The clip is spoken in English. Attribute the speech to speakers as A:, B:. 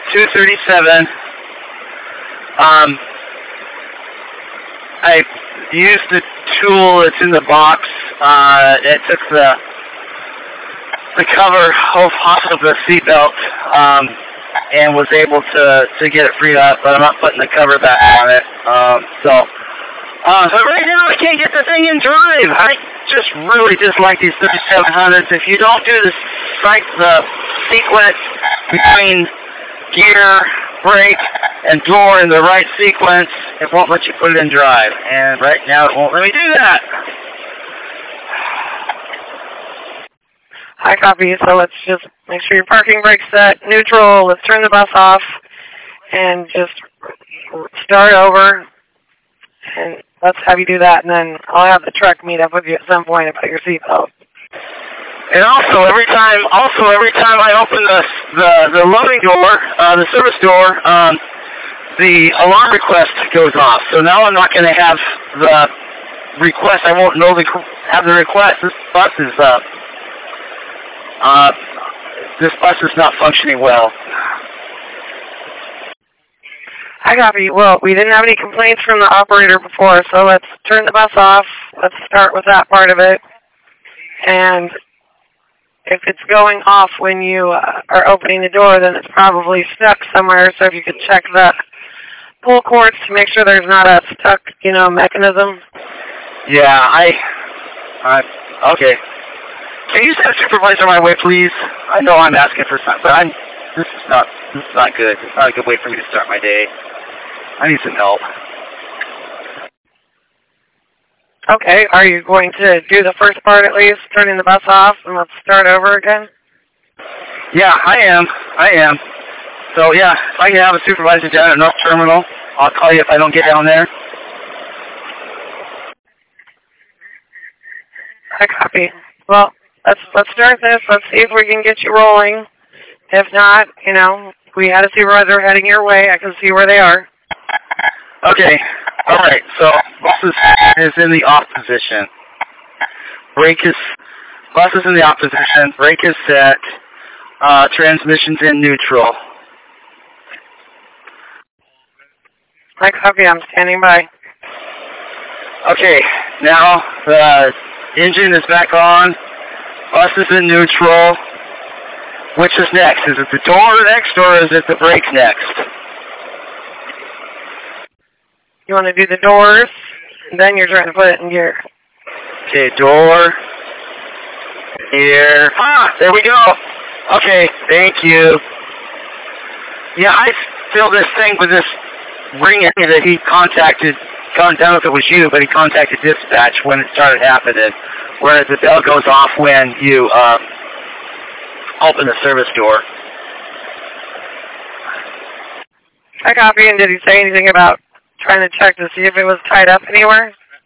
A: 237. I used the tool that's in the box. It took the cover off of the seatbelt and was able to get it freed up, but I'm not putting the cover back on it. So right now I can't get the thing in drive. I just really dislike these 3700s. If you don't do the sequence between gear, brake, and door in the right sequence, it won't let you put it in drive. And right now it won't let me do that.
B: I copy. So let's just make sure your parking brake's set. Neutral. Let's turn the bus off and just start over. And let's have you do that, and then I'll have the truck meet up with you at some point and put your seatbelt.
A: And also every time I open the loading door, the service door, the alarm request goes off. So now I'm not going to have the request. I won't know have the request. This bus is not functioning well.
B: I copy. Well, we didn't have any complaints from the operator before, so let's turn the bus off. Let's start with that part of it. And if it's going off when you are opening the door, then it's probably stuck somewhere. So if you could check the pull cords to make sure there's not a stuck, mechanism.
A: Yeah, okay. Can you send a supervisor my way, please? I know I'm asking for something, but this is not good. It's not a good way for me to start my day. I need some help.
B: Okay, are you going to do the first part at least, turning the bus off, and let's start over again?
A: Yeah, I am. So yeah, if I can have a supervisor down at North Terminal, I'll call you if I don't get down there.
B: I copy. Well, let's start this. Let's see if we can get you rolling. If not, we had a supervisor heading your way. I can see where they are.
A: Okay. All right. So bus is in the off position. Bus is in the off position. Brake is set. Transmission's in neutral.
B: I copy. I'm standing by.
A: Okay. Now the engine is back on. Bus is in neutral. Which is next? Is it the door next, or is it the brake next?
B: You want to do the doors, and then you're trying to put it in gear.
A: Okay, door, gear. There we go. Okay, thank you. Yeah, I feel this thing with this ringing that he contacted, I don't know if it was you, but he contacted dispatch when it started happening, where the bell goes off when you open the service door.
B: I copy. And did he say anything about trying to check to see if it was tied up anywhere?